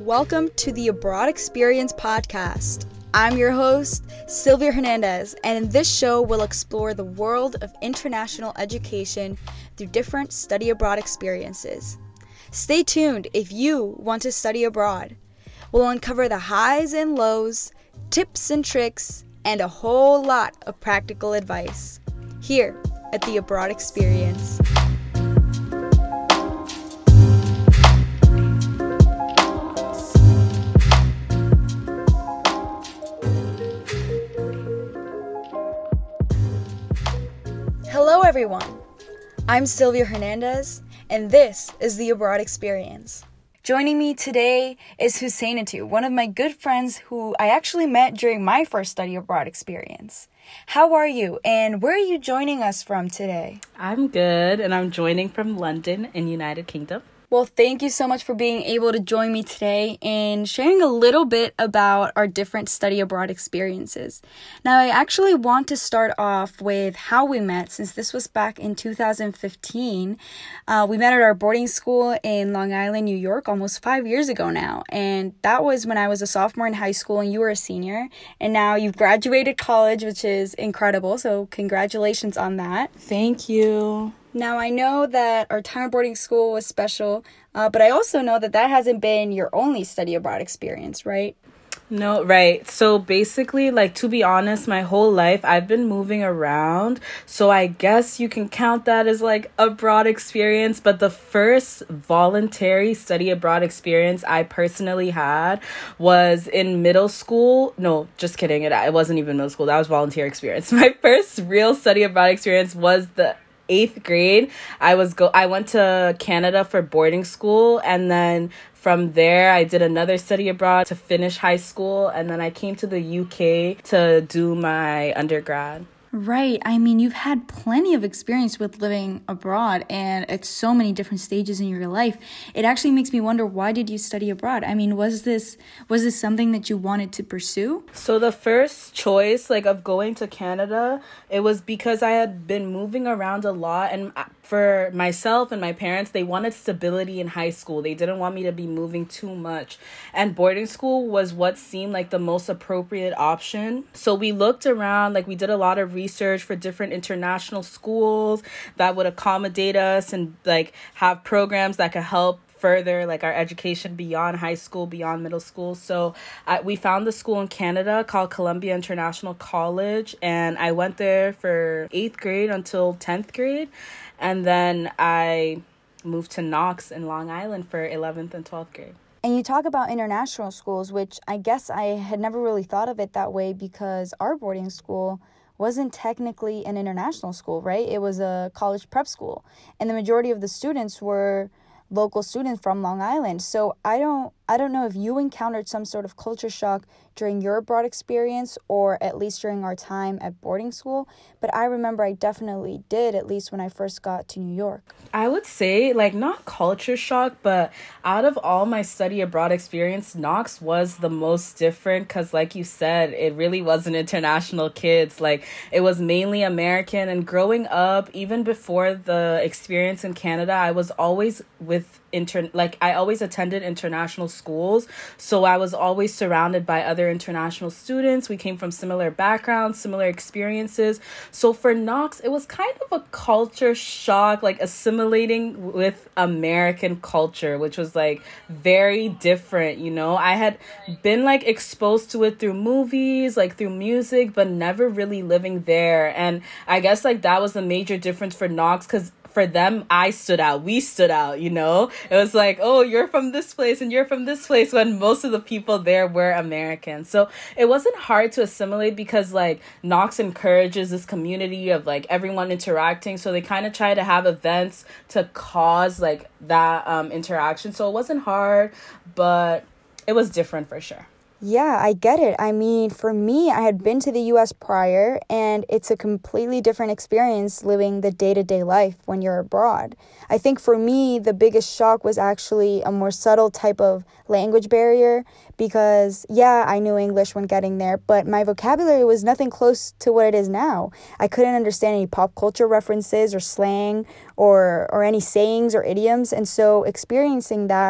Welcome to the Abroad Experience podcast. I'm your host, Sylvia Hernandez, and in this show, we'll explore the world of international education through different study abroad experiences. Stay tuned if you want to study abroad. We'll uncover the highs and lows, tips and tricks, and a whole lot of practical advice here at the Abroad Experience. Hello everyone, I'm Sylvia Hernandez, and this is the Abroad Experience. Joining me today is Husainatu, one of my good friends who I actually met during my first study abroad experience. How are you, and where are you joining us from today? I'm good, and I'm joining from London in United Kingdom. Well, thank you so much for being able to join me today and sharing a little bit about our different study abroad experiences. Now, I actually want to start off with how we met, since this was back in 2015. We met at our boarding school in Long Island, New York, almost 5 years ago now. And that was when I was a sophomore in high school and you were a senior. And now you've graduated college, which is incredible. So congratulations on that. Thank you. Now, I know that our time at boarding school was special, but I also know that that hasn't been your only study abroad experience, right? No, right. So basically, to be honest, my whole life I've been moving around. So I guess you can count that as abroad experience. But the first voluntary study abroad experience I personally had was in middle school. No, just kidding. It wasn't even middle school. That was volunteer experience. My first real study abroad experience was the 8th grade. I went to Canada for boarding school, and then from there I did another study abroad to finish high school, and then I came to the UK to do my undergrad. Right. I mean, you've had plenty of experience with living abroad and at so many different stages in your life. It actually makes me wonder, why did you study abroad? I mean, was this something that you wanted to pursue? So the first choice of going to Canada, it was because I had been moving around a lot, and for myself and my parents, they wanted stability in high school. They didn't want me to be moving too much. And boarding school was what seemed like the most appropriate option. So we looked around, we did a lot of research for different international schools that would accommodate us and have programs that could help further our education beyond high school, beyond middle school. So we found the school in Canada called Columbia International College, and I went there for 8th grade until 10th grade. And then I moved to Knox in Long Island for 11th and 12th grade. And you talk about international schools, which I guess I had never really thought of it that way, because our boarding school wasn't technically an international school, right? It was a college prep school. And the majority of the students were local students from Long Island. So I don't know if you encountered some sort of culture shock during your abroad experience, or at least during our time at boarding school, but I remember I definitely did, at least when I first got to New York. I would say not culture shock, but out of all my study abroad experience, Knox was the most different, because like you said, it really wasn't international kids. It was mainly American, and growing up, even before the experience in Canada, I was always I always attended international schools, so I was always surrounded by other international students. We came from similar backgrounds, similar experiences. So for Knox, it was kind of a culture shock, assimilating with American culture, which was very different, I had been exposed to it through movies, through music, but never really living there. And I guess that was the major difference for Knox, because for them, we stood out, It was oh, you're from this place and you're from this place, when most of the people there were American. So it wasn't hard to assimilate, because Knox encourages this community of everyone interacting. So they kind of try to have events to cause that interaction. So it wasn't hard, but it was different for sure. Yeah, I get it. I mean, for me, I had been to the U.S. prior, and it's a completely different experience living the day-to-day life when you're abroad. I think for me, the biggest shock was actually a more subtle type of language barrier, because, yeah, I knew English when getting there, but my vocabulary was nothing close to what it is now. I couldn't understand any pop culture references or slang or any sayings or idioms, and so experiencing that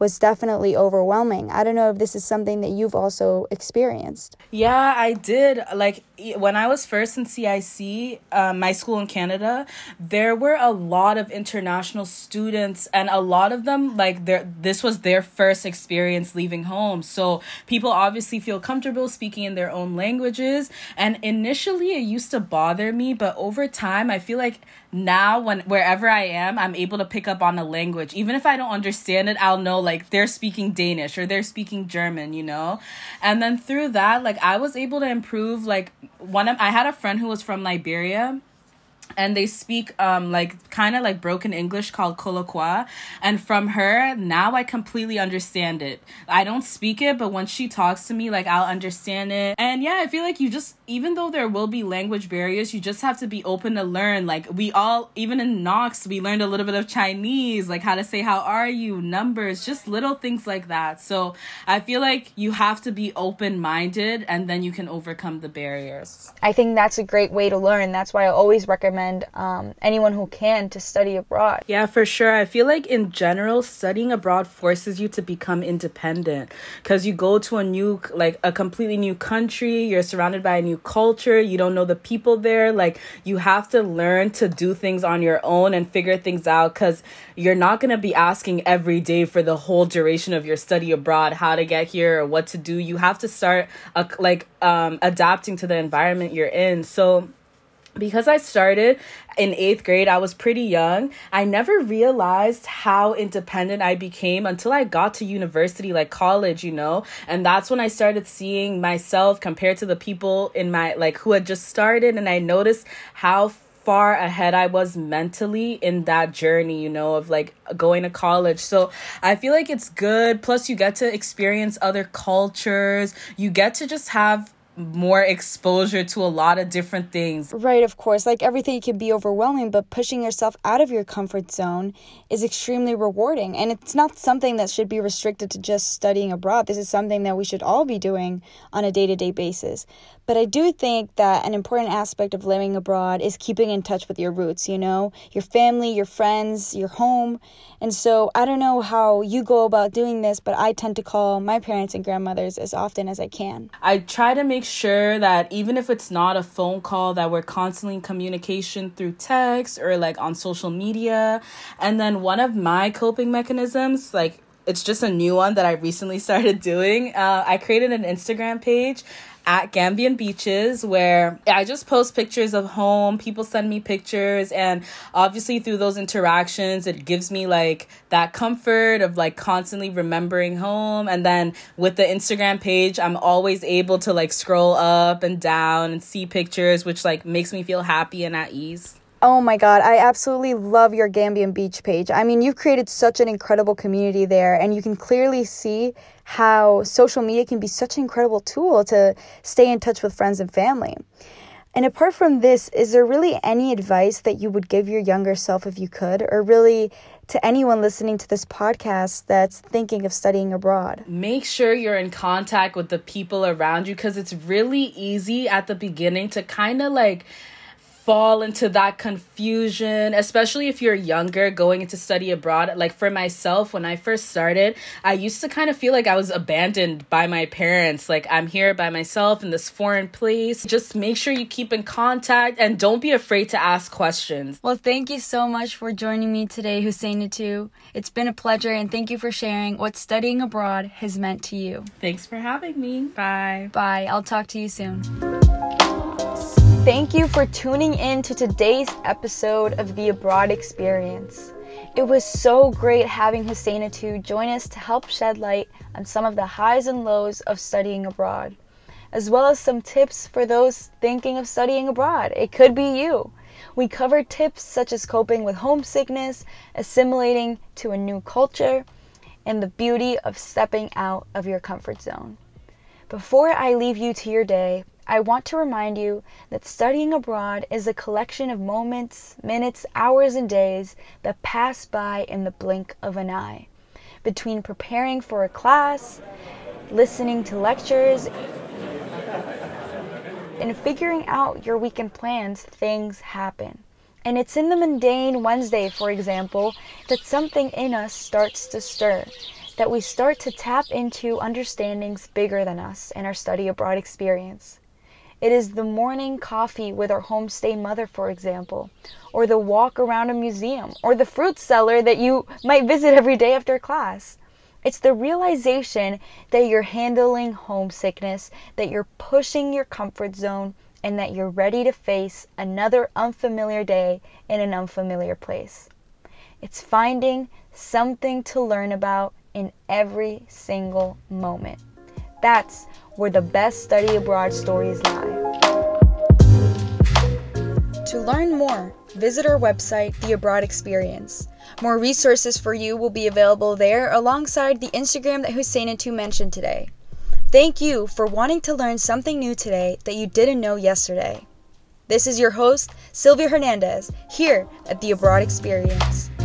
was definitely overwhelming. I don't know if this is something that you've also experienced. Yeah, I did. Like when I was first in CIC, my school in Canada, there were a lot of international students, and a lot of them, like this was their first experience leaving home. So people obviously feel comfortable speaking in their own languages. And initially it used to bother me, but over time I feel like now wherever I am, I'm able to pick up on a language. Even if I don't understand it, I'll know like they're speaking Danish or they're speaking German, you know? And then through that, like I was able to improve. Like I had a friend who was from Liberia, and they speak like kind of like broken English called Kolokwa. And from her, now I completely understand it. I don't speak it, but when she talks to me, like I'll understand it. And yeah, I feel like even though there will be language barriers, you just have to be open to learn. Like we all, even in Knox, we learned a little bit of Chinese, like how to say how are you, numbers, just little things like that. So I feel like you have to be open-minded, and then you can overcome the barriers. I think that's a great way to learn. That's why I always recommend anyone who can to study abroad. Yeah, for sure. I feel like in general, studying abroad forces you to become independent, because you go to a completely new country, you're surrounded by a new culture, you don't know the people there. Like you have to learn to do things on your own and figure things out, because you're not going to be asking every day for the whole duration of your study abroad how to get here or what to do. You have to start adapting to the environment you're in. So because I started in 8th grade, I was pretty young. I never realized how independent I became until I got to university, like college, you know? And that's when I started seeing myself compared to the people in my, like, who had just started. And I noticed how far ahead I was mentally in that journey, you know, of like going to college. So I feel like it's good. Plus you get to experience other cultures. You get to just have more exposure to a lot of different things. Right, of course. Like everything can be overwhelming, but pushing yourself out of your comfort zone is extremely rewarding. And it's not something that should be restricted to just studying abroad. This is something that we should all be doing on a day-to-day basis. But I do think that an important aspect of living abroad is keeping in touch with your roots, you know, your family, your friends, your home. And so I don't know how you go about doing this, but I tend to call my parents and grandmothers as often as I can. I try to make sure that even if it's not a phone call, that we're constantly in communication through text or like on social media. And then one of my coping mechanisms, like it's just a new one that I recently started doing. I created an Instagram page at Gambian Beaches, where I just post pictures of home. People send me pictures, and obviously through those interactions, it gives me like that comfort of like constantly remembering home. And then with the Instagram page, I'm always able to like scroll up and down and see pictures, which like makes me feel happy and at ease. Oh my God, I absolutely love your Gambian Beach page. I mean, you've created such an incredible community there, and you can clearly see how social media can be such an incredible tool to stay in touch with friends and family. And apart from this, is there really any advice that you would give your younger self if you could, or really to anyone listening to this podcast that's thinking of studying abroad? Make sure you're in contact with the people around you, because it's really easy at the beginning to kind of like fall into that confusion, especially if you're younger going into study abroad. Like for myself, when I first started, I used to kind of feel like I was abandoned by my parents. Like I'm here by myself in this foreign place. Just make sure you keep in contact and don't be afraid to ask questions. Well, thank you so much for joining me today, Hussainatu. It's been a pleasure, and thank you for sharing what studying abroad has meant to you. Thanks for having me. Bye. Bye. I'll talk to you soon. Thank you for tuning in to today's episode of The Abroad Experience. It was so great having Hussainatu join us to help shed light on some of the highs and lows of studying abroad, as well as some tips for those thinking of studying abroad. It could be you. We covered tips such as coping with homesickness, assimilating to a new culture, and the beauty of stepping out of your comfort zone. Before I leave you to your day, I want to remind you that studying abroad is a collection of moments, minutes, hours, and days that pass by in the blink of an eye. Between preparing for a class, listening to lectures, and figuring out your weekend plans, things happen. And it's in the mundane Wednesday, for example, that something in us starts to stir, that we start to tap into understandings bigger than us in our study abroad experience. It is the morning coffee with our homestay mother, for example, or the walk around a museum, or the fruit cellar that you might visit every day after class. It's the realization that you're handling homesickness, that you're pushing your comfort zone, and that you're ready to face another unfamiliar day in an unfamiliar place. It's finding something to learn about in every single moment. That's where the best study abroad stories lie. To learn more, visit our website, The Abroad Experience. More resources for you will be available there alongside the Instagram that Hussein and Tu mentioned today. Thank you for wanting to learn something new today that you didn't know yesterday. This is your host, Sylvia Hernandez, here at The Abroad Experience.